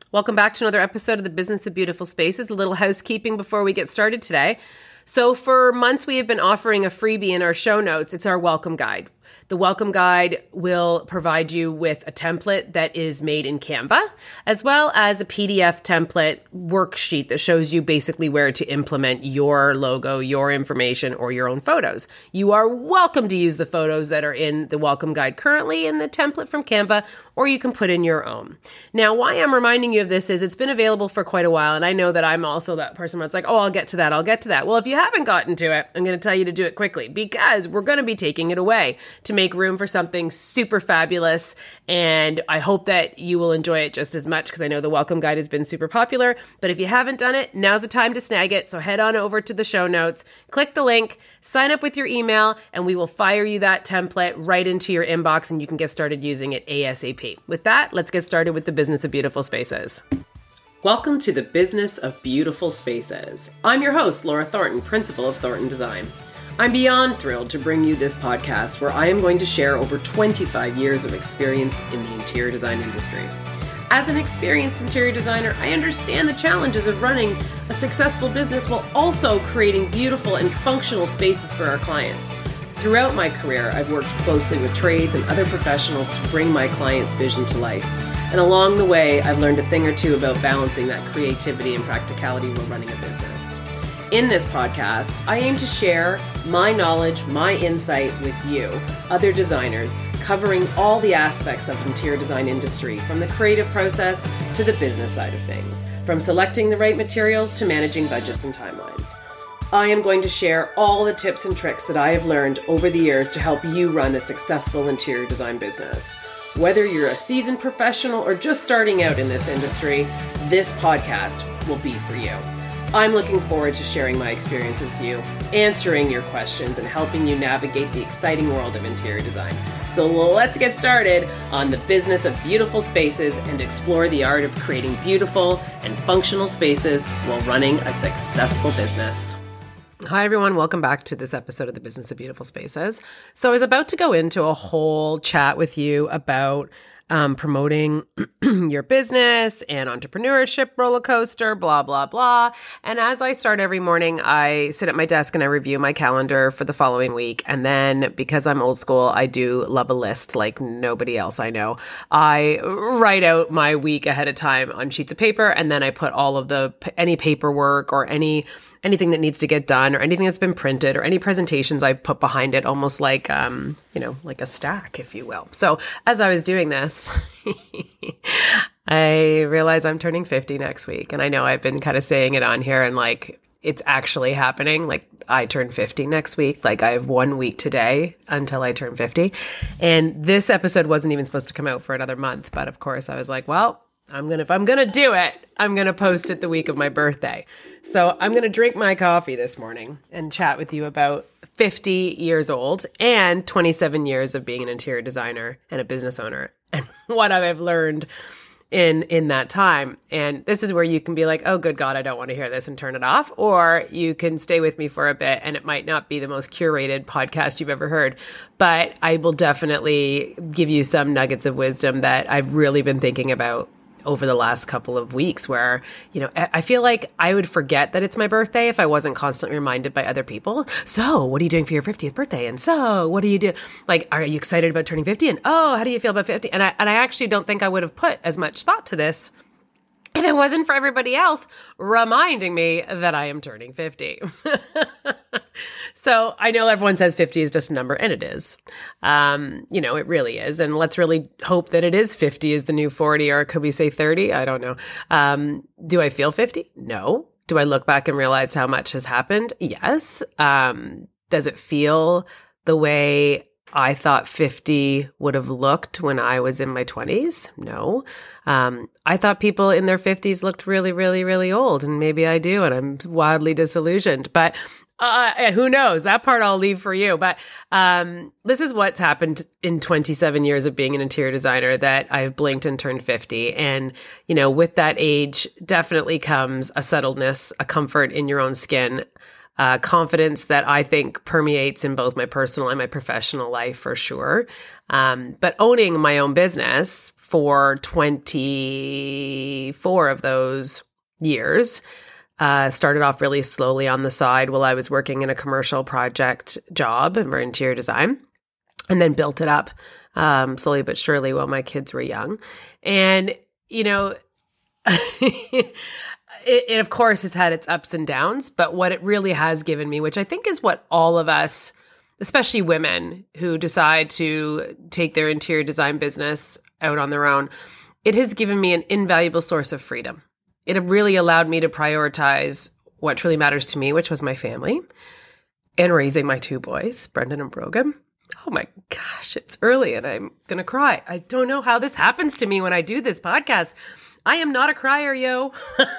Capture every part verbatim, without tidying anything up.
Welcome back to another episode of the Business of Beautiful Spaces. A little housekeeping before we get started today. So for months, we have been offering a freebie in our show notes. It's our welcome guide. The welcome guide will provide you with a template that is made in Canva, as well as a P D F template worksheet that shows you basically where to implement your logo, your information, or your own photos. You are welcome to use the photos that are in the welcome guide currently in the template from Canva, or you can put in your own. Now, why I'm reminding you of this is it's been available for quite a while, and I know that I'm also that person where it's like, oh, I'll get to that, I'll get to that. Well, if you haven't gotten to it, I'm going to tell you to do it quickly because we're going to be taking it away to make room for something super fabulous. And I hope that you will enjoy it just as much because I know the welcome guide has been super popular. But if you haven't done it, now's the time to snag it. So head on over to the show notes, click the link, sign up with your email, and we will fire you that template right into your inbox and you can get started using it ASAP. With that, let's get started with the Business of Beautiful Spaces. Welcome to the Business of Beautiful Spaces. I'm your host, Laura Thornton, principal of Thornton Design. I'm beyond thrilled to bring you this podcast where I am going to share over twenty-five years of experience in the interior design industry. As an experienced interior designer, I understand the challenges of running a successful business while also creating beautiful and functional spaces for our clients. Throughout my career, I've worked closely with trades and other professionals to bring my clients' vision to life. And along the way, I've learned a thing or two about balancing that creativity and practicality while running a business. In this podcast, I aim to share my knowledge, my insight with you, other designers, covering all the aspects of the interior design industry, from the creative process to the business side of things, from selecting the right materials to managing budgets and timelines. I am going to share all the tips and tricks that I have learned over the years to help you run a successful interior design business. Whether you're a seasoned professional or just starting out in this industry, this podcast will be for you. I'm looking forward to sharing my experience with you, answering your questions, and helping you navigate the exciting world of interior design. So let's get started on the business of beautiful spaces and explore the art of creating beautiful and functional spaces while running a successful business. Hi, everyone. Welcome back to this episode of the Business of Beautiful Spaces. So I was about to go into a whole chat with you about Um, promoting your business and entrepreneurship roller coaster, blah, blah, blah. And as I start every morning, I sit at my desk and I review my calendar for the following week. And then because I'm old school, I do love a list like nobody else I know. I write out my week ahead of time on sheets of paper, and then I put all of the, any paperwork or any anything that needs to get done or anything that's been printed or any presentations I put behind it, almost like, um, you know, like a stack, if you will. So as I was doing this, I realized I'm turning fifty next week. And I know I've been kind of saying it on here and like, it's actually happening. Like I turn fifty next week. Like I have one week today until I turn fifty. And this episode wasn't even supposed to come out for another month. But of course I was like, well, I'm going to, if I'm going to do it, I'm going to post it the week of my birthday. So I'm going to drink my coffee this morning and chat with you about fifty years old and twenty-seven years of being an interior designer and a business owner and what I've learned in, in that time. And this is where you can be like, oh, good God, I don't want to hear this and turn it off. Or you can stay with me for a bit and it might not be the most curated podcast you've ever heard, but I will definitely give you some nuggets of wisdom that I've really been thinking about over the last couple of weeks where, you know, I feel like I would forget that it's my birthday if I wasn't constantly reminded by other people. So what are you doing for your fiftieth birthday? And so what do you do? Like, are you excited about turning fifty? And oh, how do you feel about fifty? And I, and I actually don't think I would have put as much thought to this if it wasn't for everybody else reminding me that I am turning fifty. So I know everyone says fifty is just a number, and it is. Um, you know, it really is. And let's really hope that it is fifty is the new forty, or could we say thirty? I don't know. Um, do I feel fifty? No. Do I look back and realize how much has happened? Yes. Um, does it feel the way I thought fifty would have looked when I was in my twenties? No. Um, I thought people in their fifties looked really, really, really old, and maybe I do, and I'm wildly disillusioned. But uh, who knows? That part I'll leave for you. But um, this is what's happened in twenty-seven years of being an interior designer, that I've blinked and turned fifty. And, you know, with that age definitely comes a settledness, a comfort in your own skin, Uh, confidence that I think permeates in both my personal and my professional life for sure. Um, but owning my own business for twenty-four of those years. Uh, started off really slowly on the side while I was working in a commercial project job for interior design, and then built it up um, slowly but surely while my kids were young. And, you know, it, it of course has had its ups and downs, but what it really has given me, which I think is what all of us, especially women who decide to take their interior design business out on their own, it has given me an invaluable source of freedom. It really allowed me to prioritize what truly matters to me, which was my family and raising my two boys, Brendan and Brogan. Oh my gosh, it's early and I'm going to cry. I don't know how this happens to me when I do this podcast. I am not a crier, yo.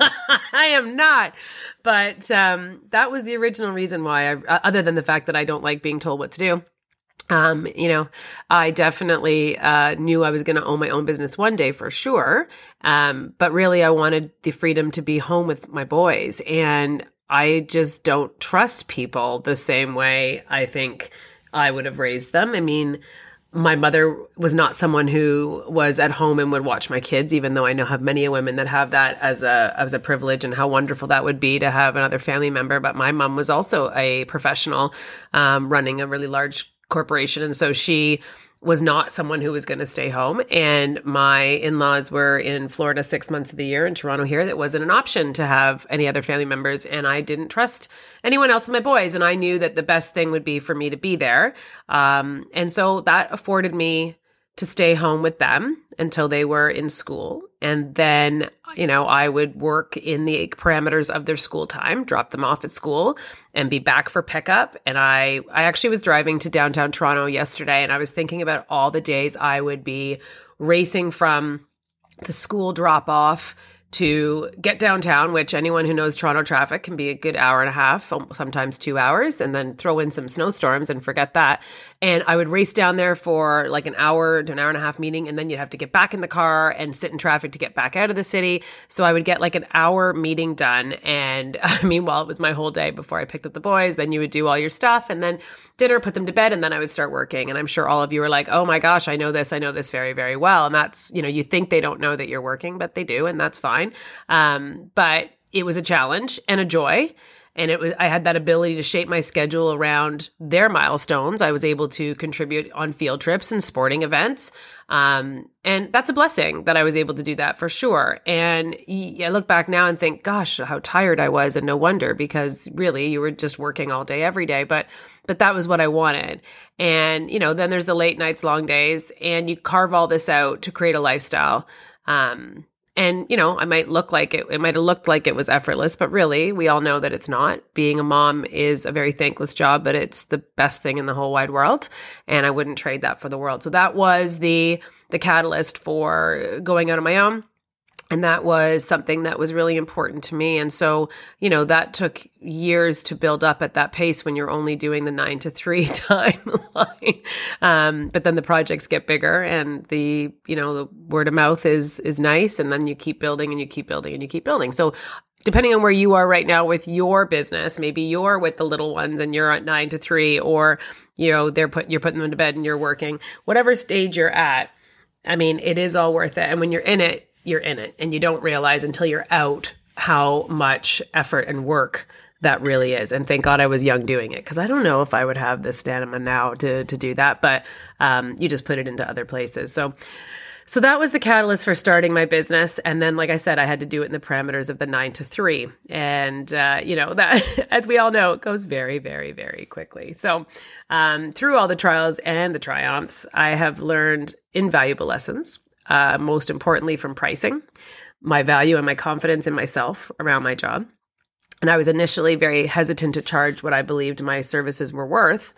I am not. But um, that was the original reason why, I, other than the fact that I don't like being told what to do. Um, you know, I definitely uh, knew I was going to own my own business one day for sure. Um, but really, I wanted the freedom to be home with my boys. And I just don't trust people the same way I think I would have raised them. I mean, my mother was not someone who was at home and would watch my kids, even though I know have many women that have that as a as a privilege, and how wonderful that would be to have another family member. But my mom was also a professional um, running a really large corporation. And so she was not someone who was going to stay home. And my in-laws were in Florida six months of the year, in Toronto here. That wasn't an option to have any other family members. And I didn't trust anyone else with my boys. And I knew that the best thing would be for me to be there. Um, and so that afforded me to stay home with them until they were in school. And then, you know, I would work in the parameters of their school time, drop them off at school and be back for pickup. And I, I actually was driving to downtown Toronto yesterday, and I was thinking about all the days I would be racing from the school drop off to get downtown, which anyone who knows Toronto traffic can be a good hour and a half, sometimes two hours, and then throw in some snowstorms and forget that. And I would race down there for like an hour to an hour and a half meeting, and then you'd have to get back in the car and sit in traffic to get back out of the city. So I would get like an hour meeting done. And I mean, while it was my whole day before I picked up the boys, then you would do all your stuff and then dinner, put them to bed, and then I would start working. And I'm sure all of you are like, oh my gosh, I know this. I know this very, very well. And that's, you know, you think they don't know that you're working, but they do, and that's fine. Um, but it was a challenge and a joy. And it was, I had that ability to shape my schedule around their milestones. I was able to contribute on field trips and sporting events. Um, and that's a blessing that I was able to do that for sure. And I look back now and think, gosh, how tired I was, and no wonder, because really you were just working all day, every day. But, but that was what I wanted. And, you know, then there's the late nights, long days, and you carve all this out to create a lifestyle. Um, And, you know, I might look like it, it might have looked like it was effortless, but really we all know that it's not. Being a mom is a very thankless job, but it's the best thing in the whole wide world. And I wouldn't trade that for the world. So that was the, the catalyst for going out on my own. And that was something that was really important to me. And so, you know, that took years to build up at that pace when you're only doing the nine to three timeline. Um, but then the projects get bigger, and the, you know, the word of mouth is, is nice. And then you keep building and you keep building and you keep building. So depending on where you are right now with your business, maybe you're with the little ones and you're at nine to three, or, you know, they're put, you're putting them to bed and you're working, whatever stage you're at. I mean, it is all worth it. And when you're in it, you're in it, and you don't realize until you're out how much effort and work that really is. And thank God I was young doing it, because I don't know if I would have the stamina now to to do that, but um, you just put it into other places. So so that was the catalyst for starting my business. And then, like I said, I had to do it in the parameters of the nine to three. And, uh, you know, that, as we all know, it goes very, very, very quickly. So um, through all the trials and the triumphs, I have learned invaluable lessons. Uh, most importantly, from pricing, my value and my confidence in myself around my job. And I was initially very hesitant to charge what I believed my services were worth,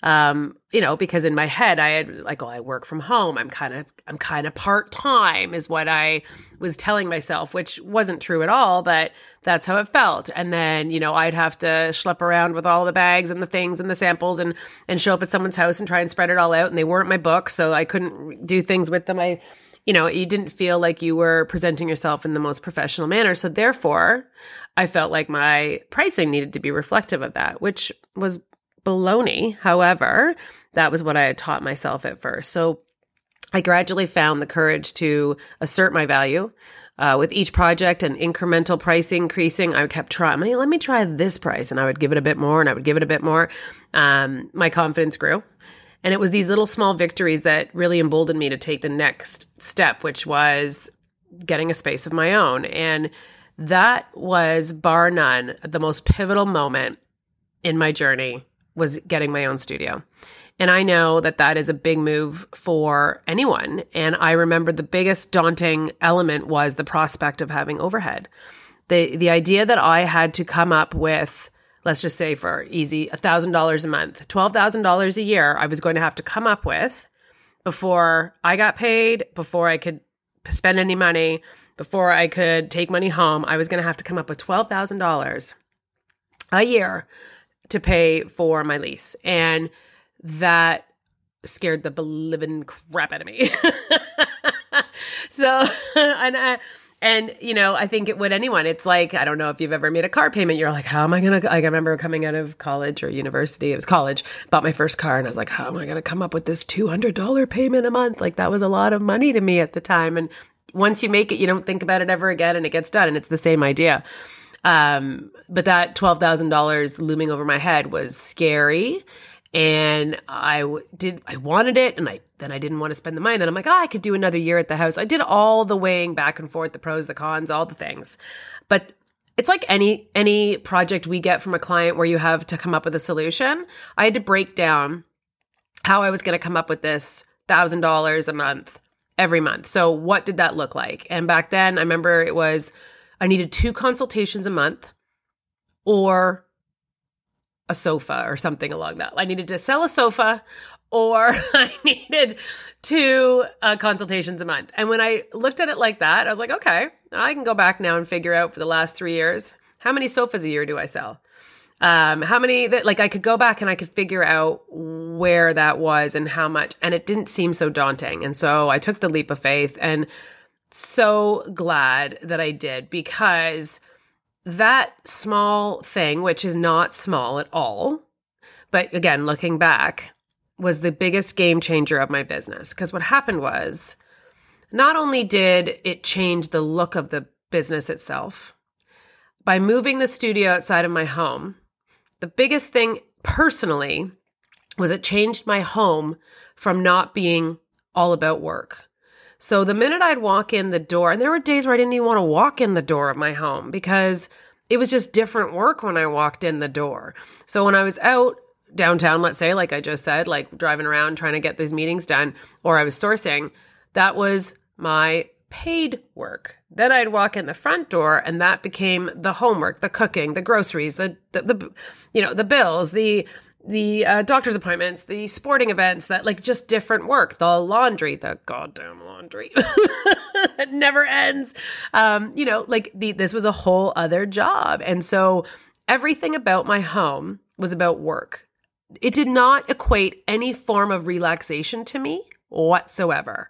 um, you know, because in my head I had like, oh, I work from home. I'm kind of, I'm kind of part-time is what I was telling myself, which wasn't true at all, but that's how it felt. And then, you know, I'd have to schlep around with all the bags and the things and the samples and, and show up at someone's house and try and spread it all out. And they weren't my books, so I couldn't do things with them. I You know, you didn't feel like you were presenting yourself in the most professional manner. So therefore, I felt like my pricing needed to be reflective of that, which was baloney. However, that was what I had taught myself at first. So I gradually found the courage to assert my value. Uh, with each project and incremental price increasing, I kept trying, let me try this price. And I would give it a bit more and I would give it a bit more. Um, my confidence grew. And it was these little small victories that really emboldened me to take the next step, which was getting a space of my own. And that was, bar none, the most pivotal moment in my journey was getting my own studio. And I know that that is a big move for anyone. And I remember the biggest daunting element was the prospect of having overhead. The the idea that I had to come up with, let's just say for easy, one thousand dollars a month, twelve thousand dollars a year, I was going to have to come up with before I got paid, before I could spend any money, before I could take money home. I was going to have to come up with twelve thousand dollars a year to pay for my lease. And that scared the living crap out of me. So, and, I, and, you know, I think it would anyone. It's like, I don't know if you've ever made a car payment. You're like, how am I going to, I remember coming out of college or university, it was college, bought my first car. And I was like, how am I going to come up with this two hundred dollars payment a month? Like that was a lot of money to me at the time. And once you make it, you don't think about it ever again and it gets done. And it's the same idea. Um, but that twelve thousand dollars looming over my head was scary. And I w- did, I wanted it. And I, then I didn't want to spend the money. Then I'm like, oh, I could do another year at the house. I did all the weighing back and forth, the pros, the cons, all the things. But it's like any, any project we get from a client where you have to come up with a solution. I had to break down how I was going to come up with this one thousand dollars a month every month. So what did that look like? And back then I remember it was, I needed two consultations a month or a sofa or something along that. I needed to sell a sofa or I needed two uh, consultations a month. And when I looked at it like that, I was like, okay, I can go back now and figure out for the last three years, how many sofas a year do I sell? Um, how many that like I could go back and I could figure out where that was and how much, and it didn't seem so daunting. And so I took the leap of faith and so glad that I did, because that small thing, which is not small at all, but again, looking back, was the biggest game changer of my business. Because what happened was, not only did it change the look of the business itself, by moving the studio outside of my home, the biggest thing personally was it changed my home from not being all about work. So the minute I'd walk in the door, and there were days where I didn't even want to walk in the door of my home because it was just different work when I walked in the door. So when I was out downtown, let's say, like I just said, like driving around trying to get these meetings done, or I was sourcing, that was my paid work. Then I'd walk in the front door and that became the homework, the cooking, the groceries, the, the, the you know, the bills, the the uh, doctor's appointments, the sporting events, that like just different work, the laundry, the goddamn laundry that never ends. Um, you know, like the, this was a whole other job. And so everything about my home was about work. It did not equate any form of relaxation to me whatsoever.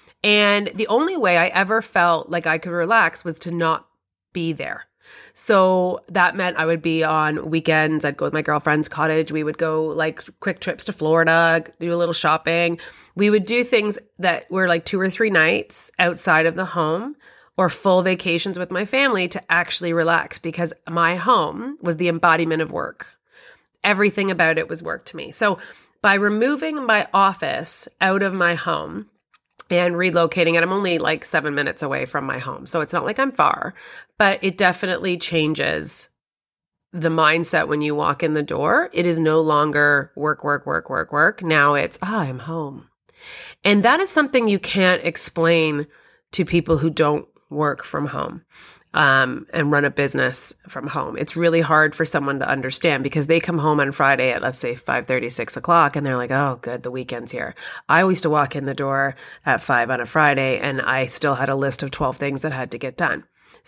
And the only way I ever felt like I could relax was to not be there. So that meant I would be on weekends. I'd go with my girlfriend's cottage. We would go like quick trips to Florida, do a little shopping. We would do things that were like two or three nights outside of the home or full vacations with my family to actually relax, because my home was the embodiment of work. Everything about it was work to me. So by removing my office out of my home and relocating it, I'm only like seven minutes away from my home. So it's not like I'm far, but it definitely changes the mindset when you walk in the door. It is no longer work, work, work, work, work. Now it's, ah, I'm home. And that is something you can't explain to people who don't work from home um, and run a business from home. It's really hard for someone to understand because they come home on Friday at, let's say, five thirty, six o'clock, and they're like, oh, good, the weekend's here. I used to walk in the door at five on a Friday, and I still had a list of twelve things that had to get done.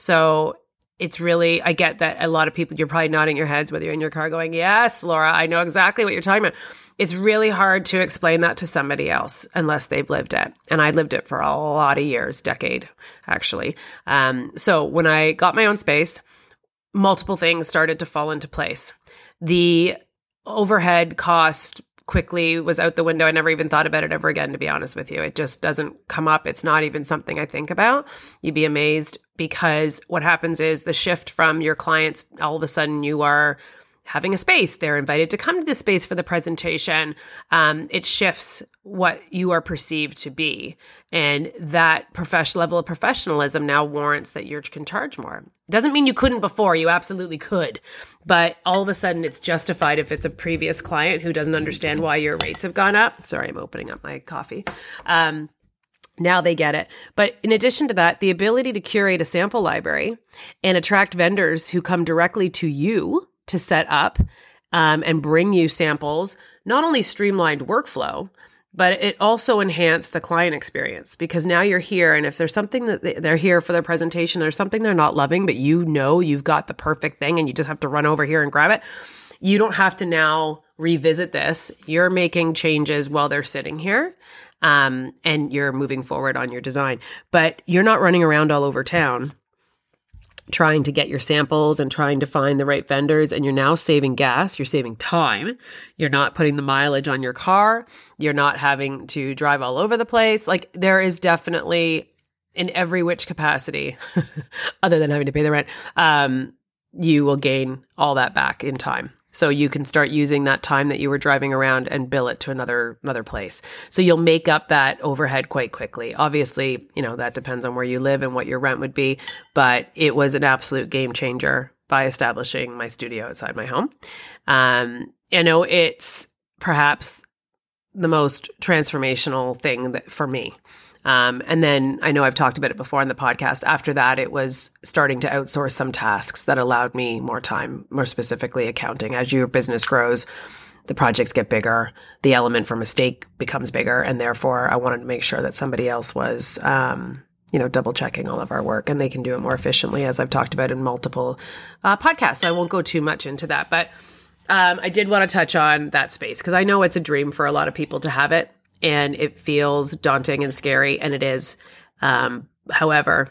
So it's really, I get that a lot of people, you're probably nodding your heads, whether you're in your car going, yes, Laura, I know exactly what you're talking about. It's really hard to explain that to somebody else unless they've lived it. And I lived it for a lot of years, decade, actually. Um, so when I got my own space, multiple things started to fall into place. The overhead cost quickly was out the window. I never even thought about it ever again, to be honest with you. It just doesn't come up. It's not even something I think about. You'd be amazed, because what happens is the shift from your clients, all of a sudden you are having a space. They're invited to come to the space for the presentation. Um, it shifts what you are perceived to be. And that professional level of professionalism now warrants that you can charge more. It doesn't mean you couldn't before. You absolutely could. But all of a sudden it's justified if it's a previous client who doesn't understand why your rates have gone up. Sorry, I'm opening up my coffee. Um, Now they get it. But in addition to that, the ability to curate a sample library and attract vendors who come directly to you to set up um, and bring you samples, not only streamlined workflow, but it also enhanced the client experience, because now you're here. And if there's something that they, they're here for their presentation, there's something they're not loving, but you know you've got the perfect thing and you just have to run over here and grab it. You don't have to now revisit this. You're making changes while they're sitting here. Um, and you're moving forward on your design, but you're not running around all over town trying to get your samples and trying to find the right vendors. And you're now saving gas. You're saving time. You're not putting the mileage on your car. You're not having to drive all over the place. Like, there is definitely, in every which capacity, other than having to pay the rent, um, you will gain all that back in time. So you can start using that time that you were driving around and bill it to another another place. So you'll make up that overhead quite quickly. Obviously, you know, that depends on where you live and what your rent would be, but it was an absolute game changer by establishing my studio outside my home. Um, you know, it's perhaps the most transformational thing that, for me. Um, and then I know I've talked about it before on the podcast. After that, it was starting to outsource some tasks that allowed me more time, more specifically accounting. As your business grows, the projects get bigger, the element for mistake becomes bigger. And therefore, I wanted to make sure that somebody else was, um, you know, double checking all of our work, and they can do it more efficiently, as I've talked about in multiple uh, podcasts. So I won't go too much into that. But um, I did want to touch on that space, because I know it's a dream for a lot of people to have it. And it feels daunting and scary, and it is. Um, however,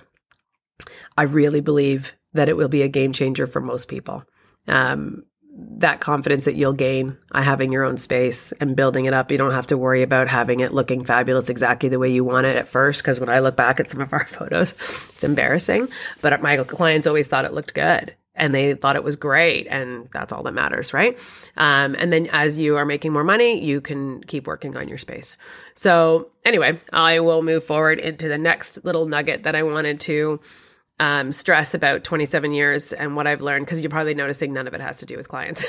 I really believe that it will be a game changer for most people. Um, that confidence that you'll gain by having your own space and building it up. You don't have to worry about having it looking fabulous exactly the way you want it at first, because when I look back at some of our photos, it's embarrassing. But my clients always thought it looked good. And they thought it was great, and that's all that matters, right? Um, and then as you are making more money, you can keep working on your space. So anyway, I will move forward into the next little nugget that I wanted to um, stress about twenty-seven years and what I've learned, because you're probably noticing none of it has to do with clients,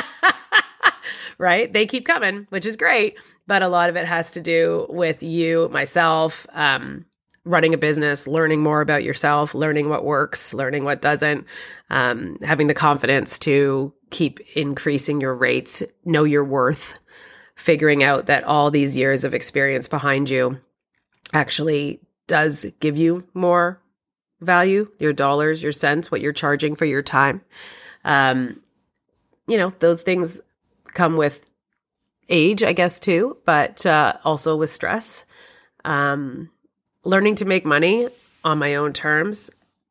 right? They keep coming, which is great, but a lot of it has to do with you, myself, um, running a business, learning more about yourself, learning what works, learning what doesn't, um, having the confidence to keep increasing your rates, know your worth, figuring out that all these years of experience behind you actually does give you more value, your dollars, your cents, what you're charging for your time. Um, you know, those things come with age, I guess, too, but uh, also with stress. Um, learning to make money on my own terms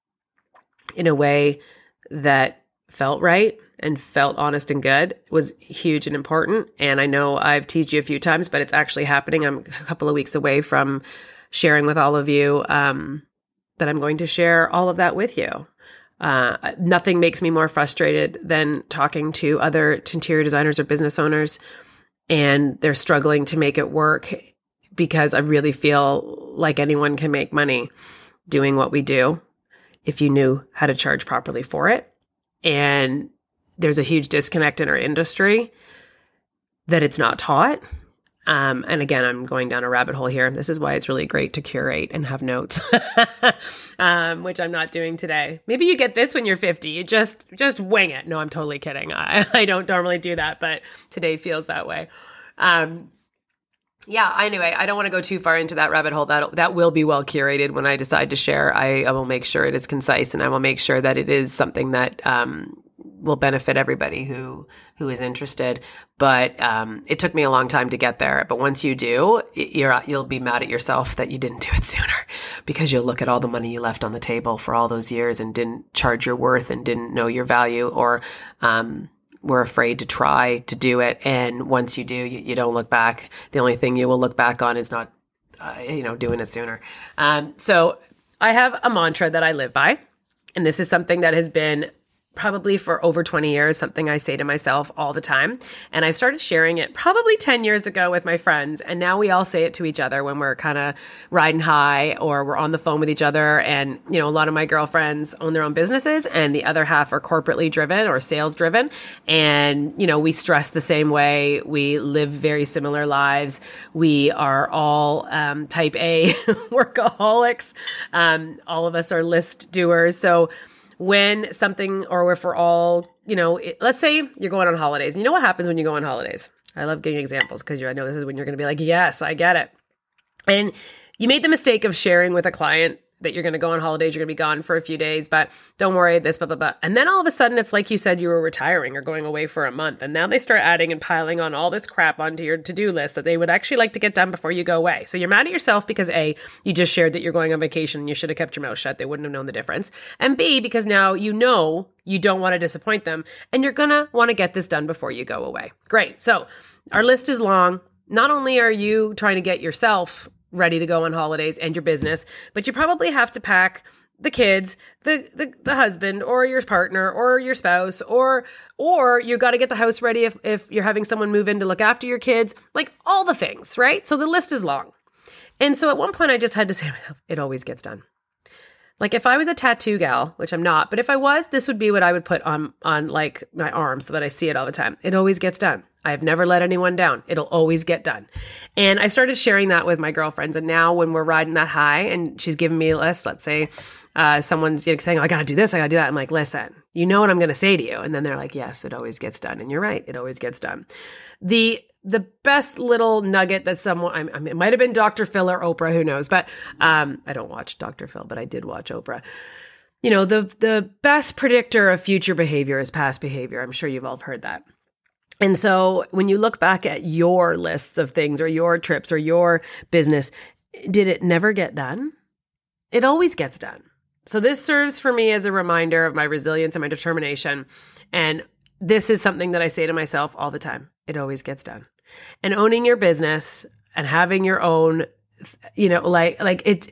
in a way that felt right and felt honest and good was huge and important. And I know I've teased you a few times, but it's actually happening. I'm a couple of weeks away from sharing with all of you um, that I'm going to share all of that with you. Uh, nothing makes me more frustrated than talking to other interior designers or business owners, and they're struggling to make it work, because I really feel like anyone can make money doing what we do if you knew how to charge properly for it. And there's a huge disconnect in our industry that it's not taught. Um, and again, I'm going down a rabbit hole here. This is why it's really great to curate and have notes, um, which I'm not doing today. Maybe you get this when you're fifty. You just just wing it. No, I'm totally kidding. I, I don't normally do that, but today feels that way. Um, Yeah, anyway, I don't want to go too far into that rabbit hole. That that will be well curated when I decide to share. I, I will make sure it is concise, and I will make sure that it is something that um, will benefit everybody who who is interested. But um, it took me a long time to get there. But once you do, you're you'll be mad at yourself that you didn't do it sooner, because you'll look at all the money you left on the table for all those years and didn't charge your worth and didn't know your value, or um, we're afraid to try to do it. And once you do, you, you don't look back. The only thing you will look back on is not, uh, you know, doing it sooner. Um, so I have a mantra that I live by. And this is something that has been probably for over twenty years, something I say to myself all the time. And I started sharing it probably ten years ago with my friends. And now we all say it to each other when we're kind of riding high or we're on the phone with each other. And, you know, a lot of my girlfriends own their own businesses and the other half are corporately driven or sales driven. And, you know, we stress the same way. We live very similar lives. We are all um, type A workaholics. Um, all of us are list doers. So when something, or if we're all, you know, it, let's say you're going on holidays. You know what happens when you go on holidays? I love giving examples because I know this is when you're going to be like, yes, I get it. And you made the mistake of sharing with a client that you're going to go on holidays, you're going to be gone for a few days, but don't worry, this, blah, blah, blah. And then all of a sudden, it's like you said you were retiring or going away for a month. And now they start adding and piling on all this crap onto your to-do list that they would actually like to get done before you go away. So you're mad at yourself because A, you just shared that you're going on vacation and you should have kept your mouth shut. They wouldn't have known the difference. And B, because now you know you don't want to disappoint them and you're going to want to get this done before you go away. Great. So our list is long. Not only are you trying to get yourself ready to go on holidays and your business, but you probably have to pack the kids, the, the the husband or your partner or your spouse, or or you got to get the house ready if, if you're having someone move in to look after your kids, like all the things, right? So the list is long. And so at one point I just had to say, it always gets done. Like if I was a tattoo gal, which I'm not, but if I was, this would be what I would put on, on like my arm so that I see it all the time. It always gets done. I've never let anyone down. It'll always get done. And I started sharing that with my girlfriends. And now when we're riding that high and she's giving me a list, let's say uh, someone's you know, saying, oh, I got to do this, I got to do that. I'm like, listen, you know what I'm going to say to you. And then they're like, yes, it always gets done. And you're right. It always gets done. The the best little nugget that someone, I mean, it might have been Doctor Phil or Oprah, who knows, but um, I don't watch Doctor Phil, but I did watch Oprah. You know, the the best predictor of future behavior is past behavior. I'm sure you've all heard that. And so when you look back at your lists of things or your trips or your business, did it never get done? It always gets done. So this serves for me as a reminder of my resilience and my determination. And this is something that I say to myself all the time. It always gets done. And owning your business and having your own, you know, like, like it,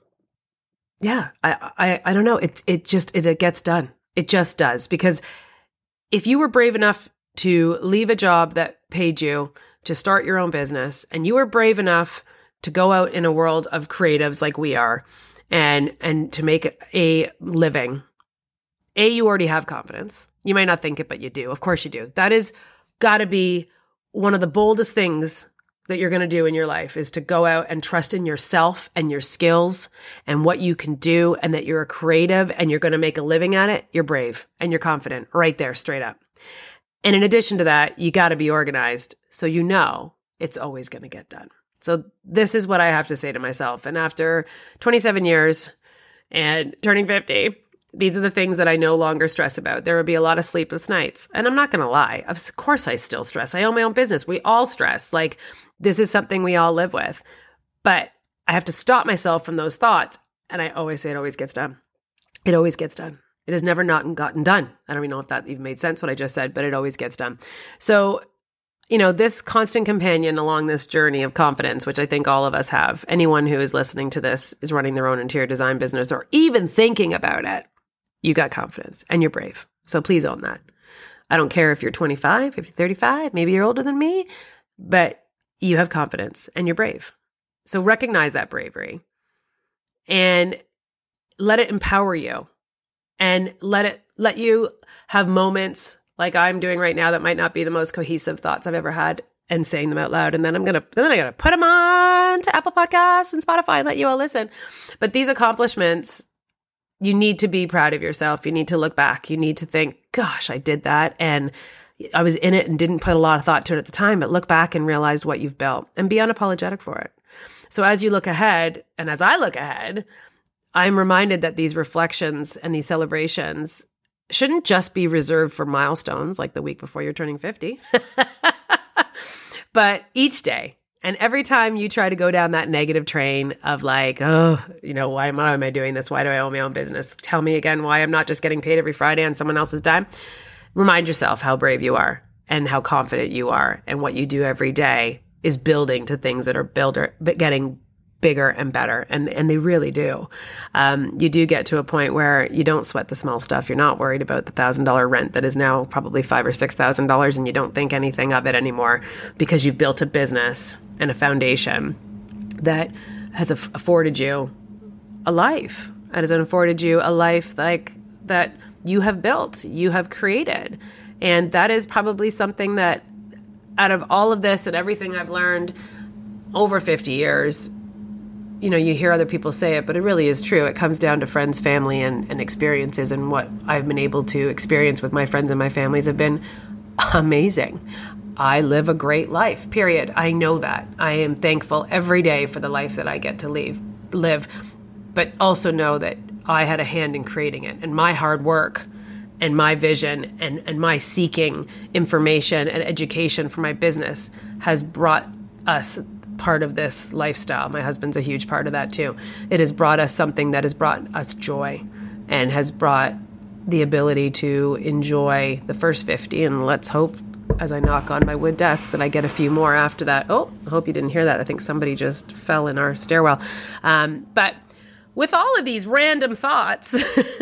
yeah, I, I, I don't know. It, it just, it, it gets done. It just does. Because if you were brave enough to leave a job that paid you to start your own business, and you were brave enough to go out in a world of creatives like we are and and to make a living, A, you already have confidence. You might not think it, but you do. Of course you do. That is got to be one of the boldest things that you're going to do in your life, is to go out and trust in yourself and your skills and what you can do, and that you're a creative and you're going to make a living at it. You're brave and you're confident right there, straight up. And in addition to that, you got to be organized so you know it's always going to get done. So this is what I have to say to myself. And after twenty-seven years and turning fifty, these are the things that I no longer stress about. There will be a lot of sleepless nights. And I'm not going to lie. Of course I still stress. I own my own business. We all stress. Like, this is something we all live with. But I have to stop myself from those thoughts. And I always say it always gets done. It always gets done. It has never not gotten done. I don't even know if that even made sense, what I just said, but it always gets done. So, you know, this constant companion along this journey of confidence, which I think all of us have, anyone who is listening to this is running their own interior design business or even thinking about it, you got confidence and you're brave. So please own that. I don't care if you're twenty-five, if you're thirty-five, maybe you're older than me, but you have confidence and you're brave. So recognize that bravery and let it empower you. And let it let you have moments like I'm doing right now that might not be the most cohesive thoughts I've ever had, and saying them out loud. And then I'm gonna then I gotta put them on to Apple Podcasts and Spotify and let you all listen. But these accomplishments, you need to be proud of yourself. You need to look back. You need to think, gosh, I did that, and I was in it and didn't put a lot of thought to it at the time. But look back and realize what you've built, and be unapologetic for it. So as you look ahead, and as I look ahead, I'm reminded that these reflections and these celebrations shouldn't just be reserved for milestones like the week before you're turning fifty, but each day. And every time you try to go down that negative train of like, oh, you know, why am I doing this? Why do I own my own business? Tell me again why I'm not just getting paid every Friday on someone else's dime. remind yourself how brave you are and how confident you are, and what you do every day is building to things that are builder, but getting bigger and better. And, and they really do. Um, you do get to a point where you don't sweat the small stuff. You're not worried about the thousand dollar rent that is now probably five or six thousand dollars, and you don't think anything of it anymore because you've built a business and a foundation that has af- afforded you a life. It has afforded you a life like that you have built, you have created. And that is probably something that, out of all of this and everything I've learned over fifty years, you know, you hear other people say it, but it really is true. It comes down to friends, family, and, and experiences. And what I've been able to experience with my friends and my families have been amazing. I live a great life, period. I know that. I am thankful every day for the life that I get to live, live, but also know that I had a hand in creating it, and my hard work and my vision and, and my seeking information and education for my business has brought us part of this lifestyle. My husband's a huge part of that too. It has brought us something that has brought us joy and has brought the ability to enjoy the first fifty. And let's hope, as I knock on my wood desk, that I get a few more after that. Oh, I hope you didn't hear that. I think somebody just fell in our stairwell. Um, but with all of these random thoughts,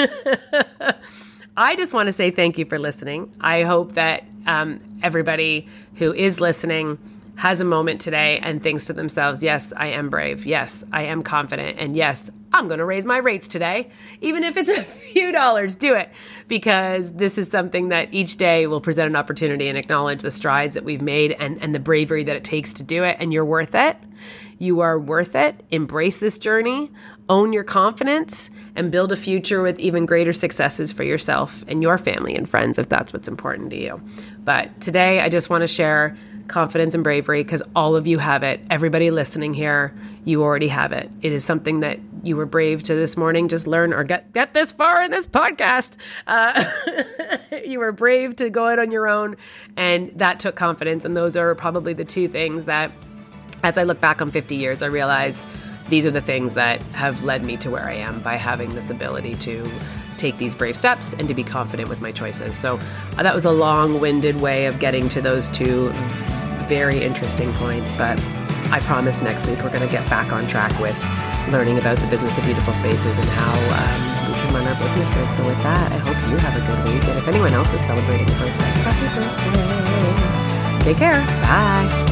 I just want to say thank you for listening. I hope that um, everybody who is listening has a moment today and thinks to themselves, yes, I am brave. Yes, I am confident. And yes, I'm going to raise my rates today. Even if it's a few dollars, do it. Because this is something that each day will present an opportunity and acknowledge the strides that we've made and, and the bravery that it takes to do it. And you're worth it. You are worth it. Embrace this journey, own your confidence, and build a future with even greater successes for yourself and your family and friends, if that's what's important to you. But today, I just want to share confidence and bravery because all of you have it. Everybody listening here, you already have it. It is something that you were brave to this morning, just learn or get, get this far in this podcast. Uh, you were brave to go out on your own, and that took confidence. And those are probably the two things that, as I look back on fifty years, I realize these are the things that have led me to where I am by having this ability to take these brave steps and to be confident with my choices. So uh, that was a long-winded way of getting to those two very interesting points, but I promise next week we're going to get back on track with learning about the business of beautiful spaces and how um, we can run our businesses. So with that, I hope you have a good week. And if anyone else is celebrating a birthday, happy birthday. Take care. Bye.